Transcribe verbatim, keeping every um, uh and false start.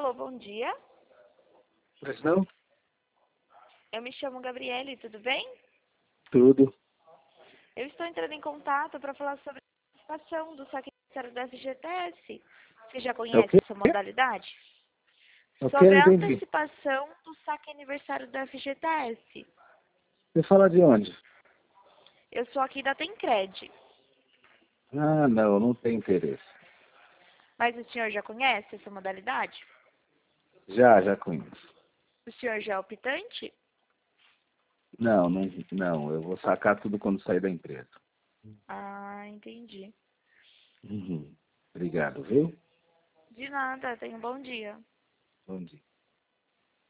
Alô, bom dia. Pois não? Eu me chamo Gabriele, tudo bem? Tudo. Eu estou entrando em contato para falar sobre a participação do saque aniversário da F G T S. Você já É o conhece quê? essa modalidade? É o quê? Sobre Não a entendi. antecipação do saque aniversário da F G T S. Você fala de onde? Eu sou aqui da Tencred. Ah, não, não tem interesse. Mas o senhor já conhece essa modalidade? Já, já conheço. O senhor já é optante? Não, não, não, eu vou sacar tudo quando sair da empresa. Ah, entendi. Uhum. Obrigado, viu? De nada, tenha um bom dia. Bom dia.